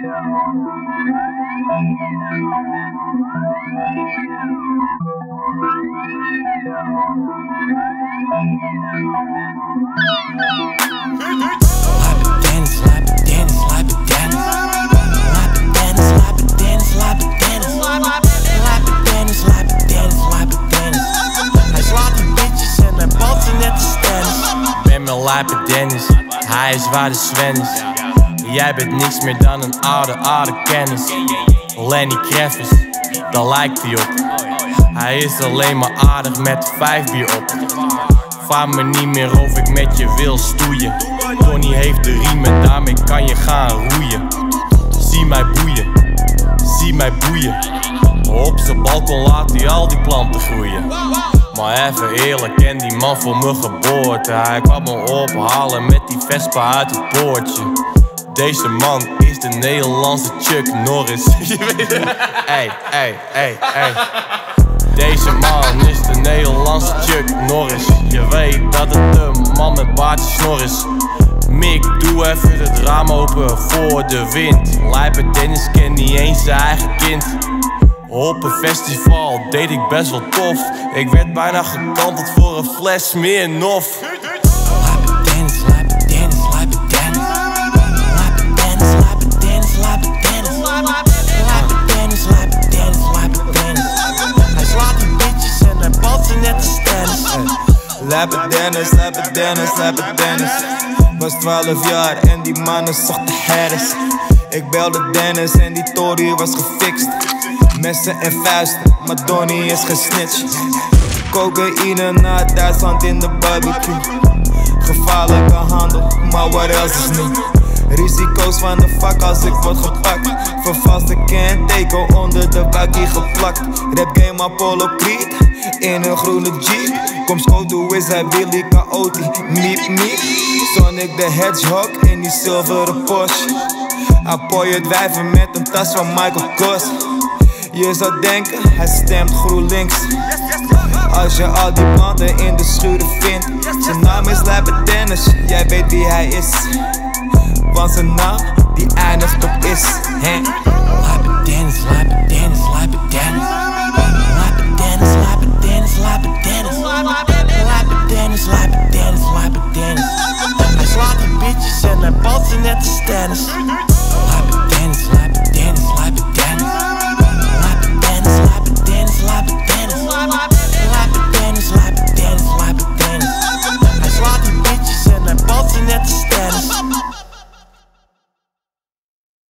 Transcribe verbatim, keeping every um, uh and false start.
Dennis, Lappe Dennis, Lappe Dennis. Lappe Dennis, Lappe Dennis, Lappe Dennis. Lappe Dennis, Lappe Dennis, Lappe Dennis. Hij slaat die bitches en hij balt ze net als tennis. Ben mijn Lappe Dennis, hij is waar de Sven is. Jij bent niks meer dan een oude, oude kennis. Lenny Kravitz, daar lijkt hij op. Hij is alleen maar aardig met vijf bier op. Vraag me niet meer of ik met je wil stoeien. Tony heeft de riem en daarmee kan je gaan roeien. Zie mij boeien, zie mij boeien. Op zijn balkon laat hij al die planten groeien. Maar even eerlijk, ken die man voor mijn geboorte. Hij kwam me ophalen met die Vespa uit het poortje. Deze man is de Nederlandse Chuck Norris. Je weet het. Ey, ey, ey, ey. Deze man is de Nederlandse Chuck Norris. Je weet dat het de man met baardje snor is. Mick, doe even het raam open voor de wind. Lappe Dennis kent niet eens zijn eigen kind. Op een festival deed ik best wel tof. Ik werd bijna gekanteld voor een fles Smirnoff. Lappe Dennis, Lappe Dennis, Lappe Dennis. Lappe Dennis, Lappe Dennis, Lappe Dennis. Lappe Dennis, Lappe Dennis, Lappe Dennis. Hij slaat die bitches en hij balt ze net als tennis. Lappe Dennis, Lappe Dennis, Lappe Dennis. Was twaalf jaar en die mannen zochten Harris. Ik belde Dennis en die Tory was gefixt. Messen en vuisten, maar Donnie is gesnitcht. Cocaïne naar Duitsland in de barbecue. Gevaarlijke handel, maar what else is niet. Risico's van de vak als ik word gepakt. Vervalste kenteken onder de bakkie geplakt. Rap game Apollo Creed in een groene jeep. Kom Scoto is hij Willy Coyote. Miep miep. Sonic the Hedgehog in die zilveren Porsche. Appoy het wijven met een tas van Michael Kors. Je zou denken, hij stemt GroenLinks. Als je al die planten in de schuren vindt. Zijn naam is Lappe Dennis, jij weet wie hij is. Want zijn naam, die eindigt op is. He? Lappe Dennis, Lappe Dennis, Lappe Dennis. Lappe Dennis, Lappe Dennis, Lappe Dennis. Lappe Dennis, Lappe Dennis, Lappe Dennis. Hij slaat die bitches en hij balt ze net als tennis. Lappe